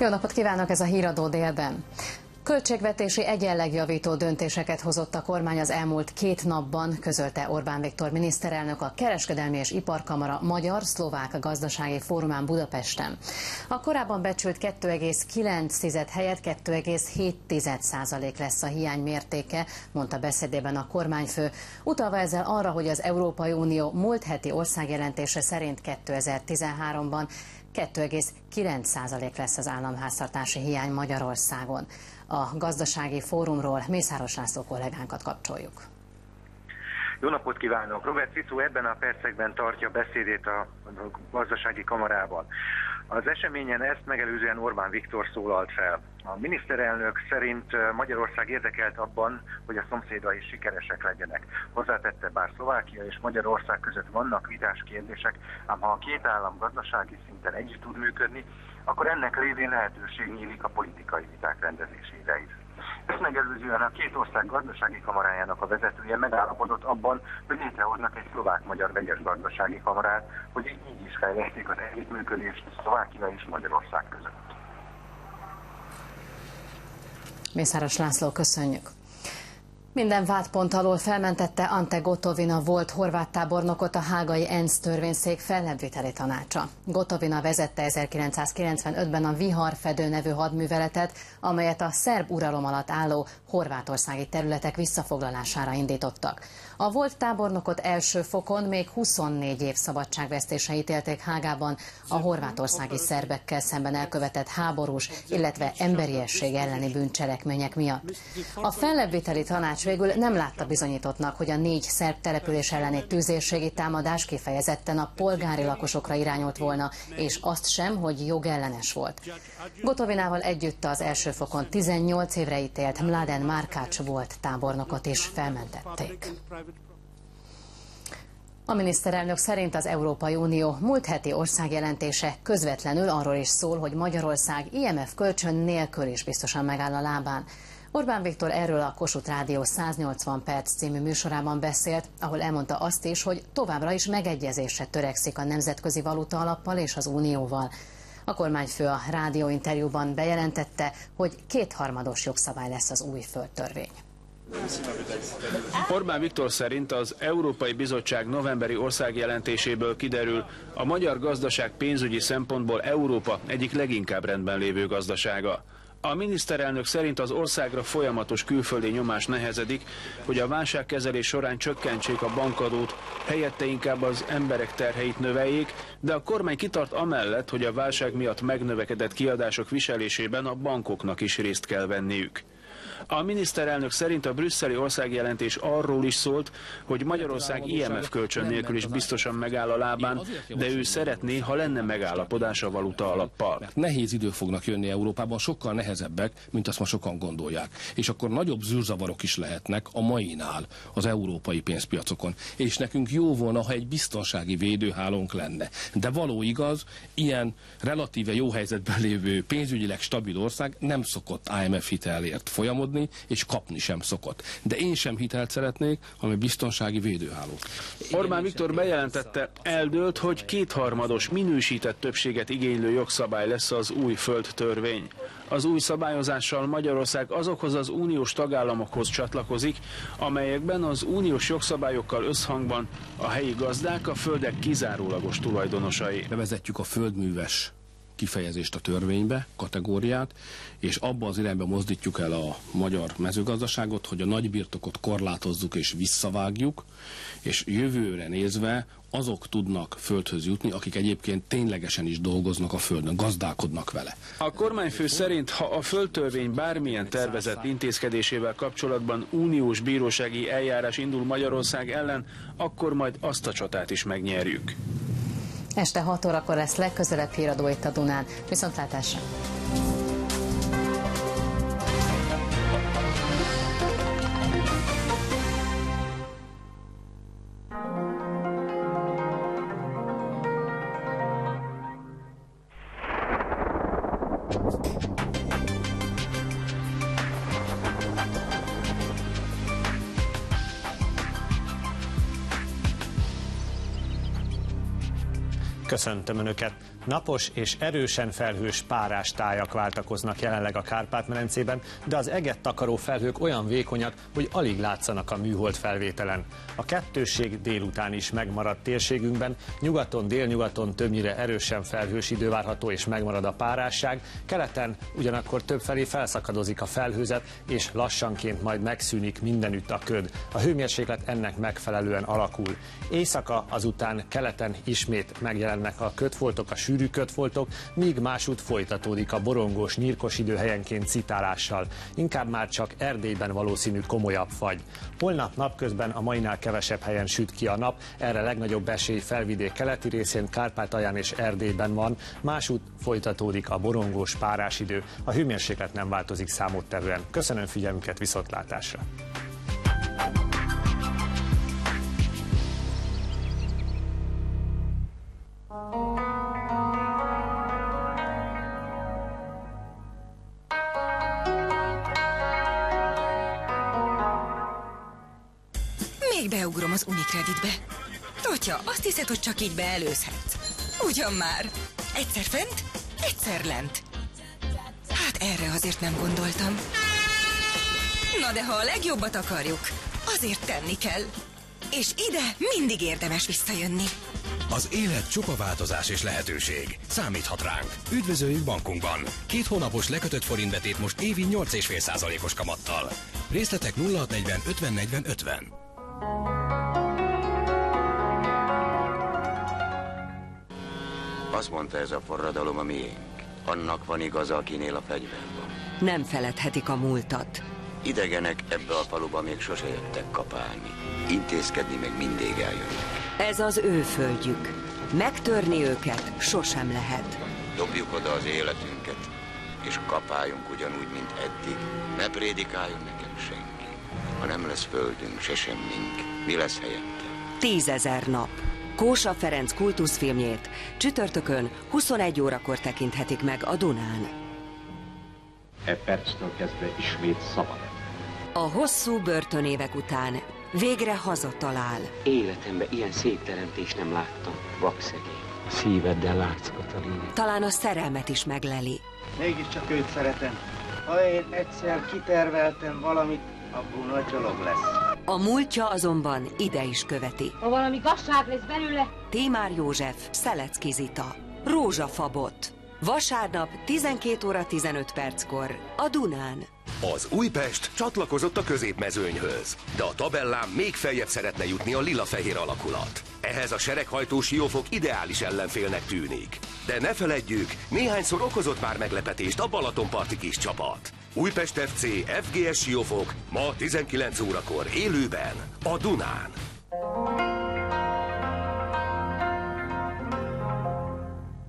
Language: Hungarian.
Jó napot kívánok, ez a Híradó délben. Költségvetési egyenlegjavító döntéseket hozott a kormány az elmúlt 2 napban, közölte Orbán Viktor miniszterelnök a Kereskedelmi és Iparkamara Magyar-Szlovák Gazdasági Fórumán Budapesten. A korábban becsült 2,9 helyett 2,7% lesz a hiány mértéke, mondta beszédében a kormányfő, utalva ezzel arra, hogy az Európai Unió múlt heti országjelentése szerint 2013-ban 2,9% lesz az államháztartási hiány Magyarországon. A gazdasági fórumról Mészáros László kollégánkat kapcsoljuk. Jó napot kívánok! Robert Fico ebben a percekben tartja beszédét a gazdasági kamarában. Az eseményen ezt megelőzően Orbán Viktor szólalt fel. A miniszterelnök szerint Magyarország érdekelt abban, hogy a szomszédai sikeresek legyenek. Hozzátette, bár Szlovákia és Magyarország között vannak vitás kérdések, ám ha a két állam gazdasági szinten együtt tud működni, akkor ennek révén lehetőség nyílik a politikai viták rendezésére is. Ezt megelőzően a két ország gazdasági kamarájának a vezetője megállapodott abban, hogy létrehoznak egy szlovák-magyar vegyes gazdasági kamarát, hogy így is fejleszték az együttműködést Szlovákia és Magyarország között. Mészáros László, köszönjük. Minden vádpont alól felmentette Ante Gotovina volt horvát tábornokot a hágai ENSZ törvényszék fellebbviteli tanácsa. Gotovina vezette 1995-ben a Viharfedő nevű hadműveletet, amelyet a szerb uralom alatt álló horvátországi területek visszafoglalására indítottak. A volt tábornokot első fokon még 24 év szabadságvesztésre ítélték Hágában a horvátországi szerbekkel szemben elkövetett háborús, illetve emberiesség elleni bűncselekmények miatt. A fellebbviteli tanács végül nem látta bizonyítottnak, hogy a 4 szerb település elleni tüzérségi támadás kifejezetten a polgári lakosokra irányult volna, és azt sem, hogy jogellenes volt. Gotovinával együtt az első fokon 18 évre ítélt Mladen Markács volt tábornokot is felmentették. A miniszterelnök szerint az Európai Unió múlt heti országjelentése közvetlenül arról is szól, hogy Magyarország IMF kölcsön nélkül is biztosan megáll a lábán. Orbán Viktor erről a Kossuth Rádió 180 perc című műsorában beszélt, ahol elmondta azt is, hogy továbbra is megegyezésre törekszik a Nemzetközi Valuta Alappal és az Unióval. A kormányfő a rádióinterjúban bejelentette, hogy 2/3 jogszabály lesz az új földtörvény. Orbán Viktor szerint az Európai Bizottság novemberi országjelentéséből kiderül, a magyar gazdaság pénzügyi szempontból Európa egyik leginkább rendben lévő gazdasága. A miniszterelnök szerint az országra folyamatos külföldi nyomás nehezedik, hogy a válságkezelés során csökkentsék a bankadót, helyette inkább az emberek terheit növeljék, de a kormány kitart amellett, hogy a válság miatt megnövekedett kiadások viselésében a bankoknak is részt kell venniük. A miniszterelnök szerint a brüsszeli országjelentés arról is szólt, hogy Magyarország IMF kölcsön nélkül is biztosan megáll a lábán, de ő szeretné, ha lenne megállapodás a valuta alappal. Nehéz idők fognak jönni Európában, sokkal nehezebbek, mint azt ma sokan gondolják. És akkor nagyobb zűrzavarok is lehetnek a mainál az európai pénzpiacokon. És nekünk jó volna, ha egy biztonsági védőhálónk lenne. De való igaz, ilyen relatíve jó helyzetben lévő pénzügyileg stabil ország nem szokott IMF hitelért folyamodni, és kapni sem szokott. De én sem hitelt szeretnék, hanem biztonsági védőhálót. Orbán Viktor bejelentette, eldőlt, hogy 2/3 minősített többséget igénylő jogszabály lesz az új földtörvény. Az új szabályozással Magyarország azokhoz az uniós tagállamokhoz csatlakozik, amelyekben az uniós jogszabályokkal összhangban a helyi gazdák a földek kizárólagos tulajdonosai. Bevezetjük a földműves kifejezést a törvénybe, kategóriát, és abba az irányba mozdítjuk el a magyar mezőgazdaságot, hogy a nagybirtokot korlátozzuk és visszavágjuk, és jövőre nézve azok tudnak földhöz jutni, akik egyébként ténylegesen is dolgoznak a földön, gazdálkodnak vele. A kormányfő szerint, ha a földtörvény bármilyen tervezett intézkedésével kapcsolatban uniós bírósági eljárás indul Magyarország ellen, akkor majd azt a csatát is megnyerjük. Este 6 órakor lesz legközelebb híradó itt a Dunán. Viszontlátásra! Köszöntöm Önöket! Napos és erősen felhős párás tájak váltakoznak jelenleg a Kárpát-medencében, de az eget takaró felhők olyan vékonyak, hogy alig látszanak a műhold felvételen. A kettősség délután is megmaradt térségünkben, nyugaton, délnyugaton többnyire erősen felhős idő várható és megmarad a párásság, keleten ugyanakkor többfelé felszakadozik a felhőzet, és lassanként majd megszűnik mindenütt a köd. A hőmérséklet ennek megfelelően alakul. Éjszaka azután keleten ismét megjelennek a ködfoltok, a sűrű ködfoltok, míg másút folytatódik a borongós, nyírkos idő helyenként citálással. Inkább már csak Erdélyben valószínű komolyabb fagy. Holnap napközben a mainál kevesebb helyen süt ki a nap, erre legnagyobb esély felvidék keleti részén, Kárpátalján és Erdélyben van, másút folytatódik a borongós párás idő. A hőmérséklet nem változik számottevően. Köszönöm figyelmüket, viszontlátásra! Még beugrom az Unicreditbe. Totya, azt hiszed, hogy csak így beelőzhetsz. Ugyan már. Egyszer fent, egyszer lent. Hát erre azért nem gondoltam. Na de ha a legjobbat akarjuk, azért tenni kell. És ide mindig érdemes visszajönni. Az élet csupa változás és lehetőség. Számíthat ránk. Üdvözöljük bankunkban. 2 hónapos lekötött forintbetét most évi 8,5%-os kamattal. Részletek 0640 50 40 50. Azt mondta, ez a forradalom a miénk. Annak van igaza, akinél a fegyver van. Nem feledhetik a múltat. Idegenek ebbe a faluba még sose jöttek kapálni. Intézkedni meg mindig eljönnek. Ez az ő földjük. Megtörni őket sosem lehet. Dobjuk oda az életünket, és kapáljunk ugyanúgy, mint eddig. Ne prédikáljon nekem senki. Ha nem lesz földünk, se semmink, mi lesz helyette? 10 000 nap. Kósa Ferenc kultuszfilmjét csütörtökön 21 órakor tekinthetik meg a Dunán. E perctől kezdve ismét szabad. A hosszú börtönévek után végre hazatalál. Életemben ilyen szép teremtést nem láttam. Vakszegény. Szíveddel látsz, Katalin. Talán a szerelmet is megleli. Mégiscsak őt szeretem. Ha én egyszer kiterveltem valamit, abból nagy dolog lesz. A múltja azonban ide is követi. Ha valami gazság lesz belőle. Tímár József, Szelecki Zita, Rózsafabot. Vasárnap 12 óra 15 perckor a Dunán. Az Újpest csatlakozott a középmezőnyhöz, de a tabellán még feljebb szeretne jutni a lila-fehér alakulat. Ehhez a sereghajtó Siófok ideális ellenfélnek tűnik. De ne feledjük, néhányszor okozott már meglepetést a balatonparti kis csapat. Újpest FC FGS Siófok ma 19 órakor élőben a Dunán.